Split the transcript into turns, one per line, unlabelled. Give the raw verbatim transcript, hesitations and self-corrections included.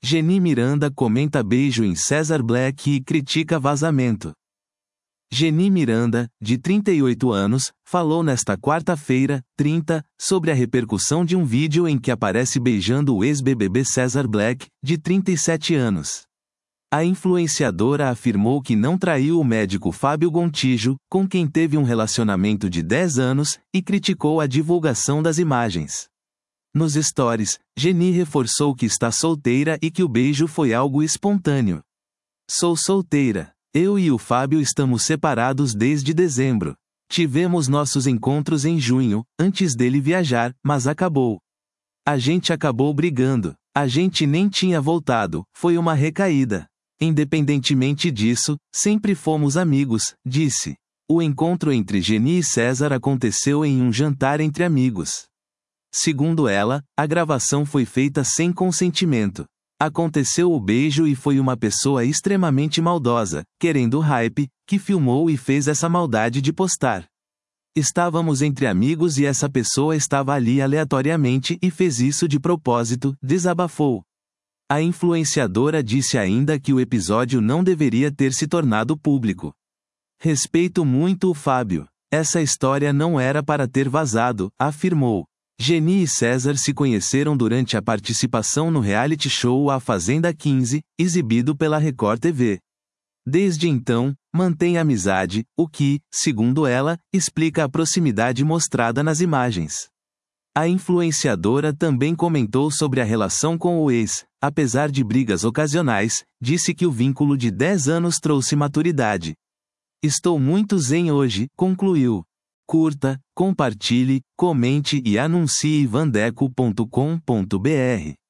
Geni Miranda comenta beijo em Cesar Black e critica vazamento. Geni Miranda, de trinta e oito anos, falou nesta quarta-feira, trinta, sobre a repercussão de um vídeo em que aparece beijando o ex-B B B Cesar Black, de trinta e sete anos. A influenciadora afirmou que não traiu o médico Fábio Gontijo, com quem teve um relacionamento de dez anos, e criticou a divulgação das imagens. Nos stories, Geni reforçou que está solteira e que o beijo foi algo espontâneo. Sou solteira. Eu e o Fábio estamos separados desde dezembro. Tivemos nossos encontros em junho, antes dele viajar, mas acabou. A gente acabou brigando. A gente nem tinha voltado, foi uma recaída. Independentemente disso, sempre fomos amigos, disse. O encontro entre Geni e Cesar aconteceu em um jantar entre amigos. Segundo ela, a gravação foi feita sem consentimento. Aconteceu o beijo e foi uma pessoa extremamente maldosa, querendo hype, que filmou e fez essa maldade de postar. Estávamos entre amigos e essa pessoa estava ali aleatoriamente e fez isso de propósito, desabafou. A influenciadora disse ainda que o episódio não deveria ter se tornado público. Respeito muito o Fábio. Essa história não era para ter vazado, afirmou. Geni e Cesar se conheceram durante a participação no reality show A Fazenda quinze, exibido pela Record T V. Desde então, mantém amizade, o que, segundo ela, explica a proximidade mostrada nas imagens. A influenciadora também comentou sobre a relação com o ex. Apesar de brigas ocasionais, disse que o vínculo de dez anos trouxe maturidade. Estou muito zen hoje, concluiu. Curta, compartilhe, comente e anuncie vandeco ponto com ponto br.